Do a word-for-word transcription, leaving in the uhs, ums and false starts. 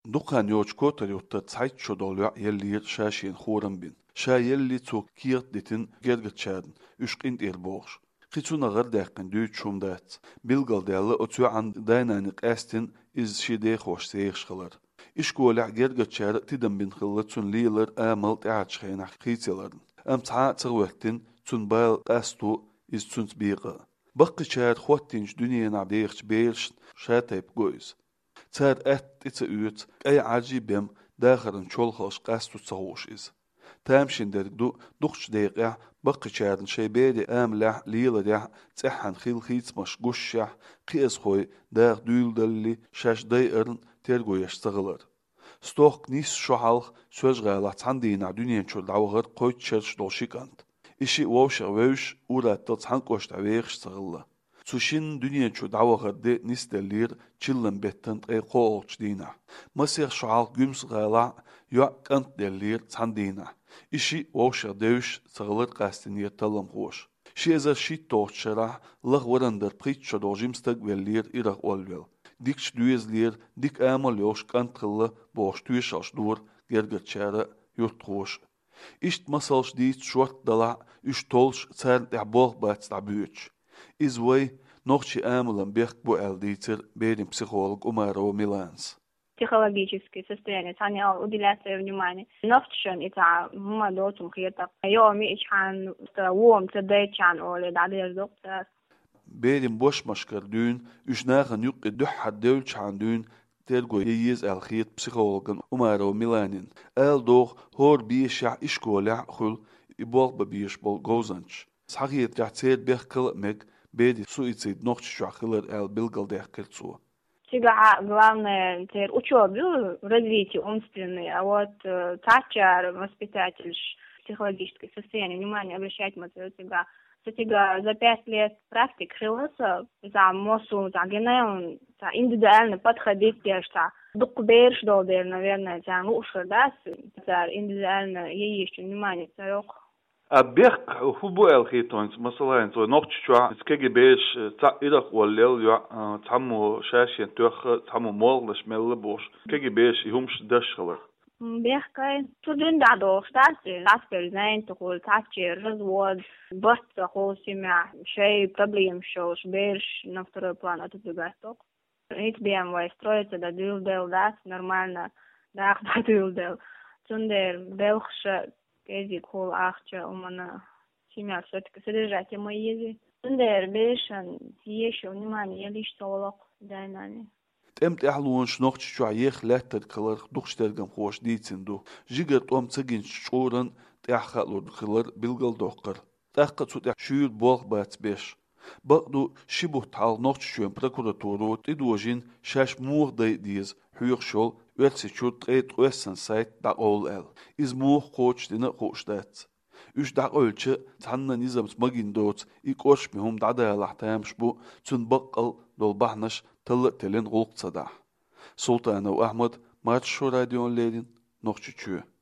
دقان يوج كوتر يوتا تسعيد شو دولع يلي شاشين خورن بين شا يلي تو كيرت ديتن جرجت شادن يشقين دير بوغش قيتونا غير داقن دوت شوم دات بيلغل ديالا اتو عن دايناني قاستن إز شيدي خوش سيخش خلر إش قولع جرجت شار تدن بين خلتون ليلر آمل تعاد شخينا خيتيلرن أم تعاد تغوهتن تون بايل قاستو إز تون تبيغا بقي شار خوتينش دنيا نعبيغش بيرش شاتيب قويز تار ات اتساوت اي عجيبم داخرن شولخوش قاستو تصوش إز تامشين درقدو دخش ديقع بقي شارن شي بيدي آملح ليلة ديح تحن خيل خيت مش قشح قيس خوي داغ دويل دلي شاش دايقرن تيرقو يشتغلر ستوق نيس شوحالخ سوز غالح تحندين دنيا شو دعوغر قويت شرش دوشيكانت إشي ووش ووش ورات تتحن قوش تعويغش تغلا سوشين دنيا شو دعوغر دي نيس دلير چلن بيتن اي قوغش دينا مسيح شوحالخ جمس غالح يوع كانت دلير تحندينا إشي ووش دوش تغلر قاستن يتلم خوش شي إذا شي توغش شرح لغ ورندر بخيت شو دوجيم ستقبلير إرغ أولويل ديكش دويز لير ديك آمل يوش كانت خلا بوش تويشاش دور جرگت شارع يرتخوش إشت مسالش ديت شوات دلع إش تولش تسار تعبوغ بات تعبيوش إز وي نوخشي آملن بيخ بو آل ديتر بيرين психолог Умарова Миланс. Психологическое состояние, они уделяют свое внимание. Нафтшен и та мадотум хиета. يومي إشحن ووم تدايتشان أولي دادير دوكتر. بيرين بوش مشكر دون إشناغن يقي دح دولش عن دون تلقو ييز الخيط بسيخولوجن Умарова Миланин. آل دوغ هور بيشع إشكولع خل يبوغ ببيش بول غوزنش. صحيح جعتير بيخ كل مج بيدي суицид ногч шахлер эл билгал дехкерцу. Всегда главное теперь учебу, развитие умственное, а вот тачар, воспитатель, психологическое состояние, внимание обращать мы всегда. Всегда за пять лет практик хиласа, за мосу, за генеон, за индивидуально подходить, что дук берешь долдер, наверное, за лучше, да, за индивидуально ей еще внимание, царек. أبيخ فوبو الخيطون مثلا تو نقطة سكجي بيش تعيرك والليل يا تعمو شاشة توخ تعمو مولش مل بوش سكجي بيش يهمش دشخلر. بيخ كاي تودين دادو штате таспер знаем такой тачи развод баст такой семья شيء проблем шош беш на второй план это другая сток. Ведь би эм вэ строится да дил дел да нормально да да дил дел. Тундер белхша Кези кол ахча умана семья все-таки содержать мои езы. Тундер бешен еще внимание лишь солок дайнани. تمت أحلون شنوخش شو عيخ لاتر كلر دوخش ترجم خوش ديتين دو جيجرت أم تجين شورن تأخلور كلر بيلقل دوقر تأخد سو تأشير بوغ بات بيش بقدو شبه تعال نوخش شوين بروكوراتورو تدوجين شاش موغ داي ديز حيوخ شول ويرسي شو تغيت ويسن سايت دا أول ال إز موغ خوش دينا خوش دات إش دا أولش تحنا نظام سمجين دوت إيكوش بهم دا دا لحتام شبو تن بقل دول بحنش تل تلين غلق صداح سلطان وأحمد مارتشو راديون ليدين نوخش شو